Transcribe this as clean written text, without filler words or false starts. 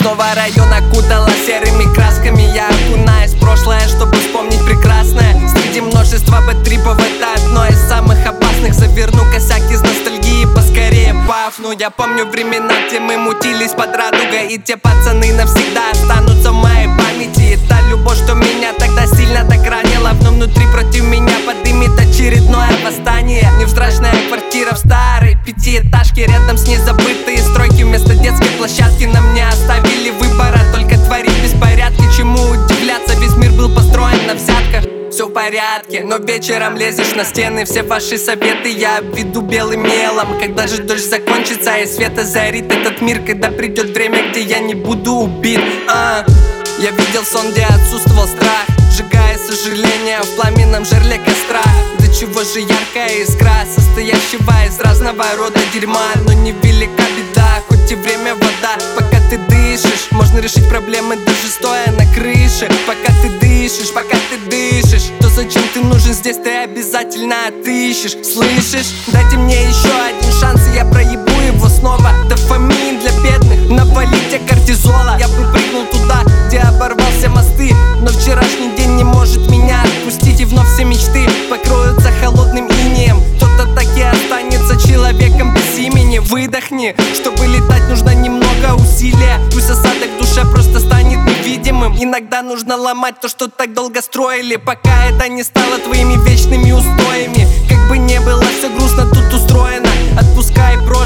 Снова район окутала серыми красками. Я окунаюсь в прошлое, чтобы вспомнить прекрасное. Среди множества бэтрипов это одно из самых опасных. Заверну косяк из ностальгии, поскорее пафну. Я помню времена, где мы мутились под радугой, и те пацаны навсегда останутся в моей памяти. Это любовь, что меня тогда сильно так ранила, но внутри против меня подымет очередное восстание. Невзрачная квартира в старой пятиэтажке, рядом с ней забытые стройки. Вместо детской площадки нам не оставили выбора, только творить беспорядки. Чему удивляться, весь мир был построен на взятках. Все в порядке, но вечером лезешь на стены. Все ваши советы я обведу белым мелом. Когда же дождь закончится и свет озарит этот мир, когда придет время, где я не буду убит. Я видел сон, где отсутствовал страх, сжигая сожаление в пламенном жерле костра. До чего же яркая искра, состоящего из разного рода дерьма. Но невелика беда, хоть и время вода. Пока ты дышишь, можно решить проблемы даже стоя на крыше. Пока ты дышишь, то зачем ты нужен здесь, ты обязательно отыщешь. Слышишь? Дайте мне еще один шанс, и я проебу его снова. Дофамин для бедных, навалите кортизола. Я бы прыгнул туда, где оборвался мосты, но вчерашний день не может меня отпустить. И вновь все мечты покроются холодным инеем. Кто-то так и останется человеком без имени. Выдохни, чтобы летать нужно немного усилия. Пусть осадок в душе просто станет невидимым. Иногда нужно ломать то, что так долго строили, пока это не стало твоими вечными устоями. Как бы не было все грустно тут устроено, отпускай прочь.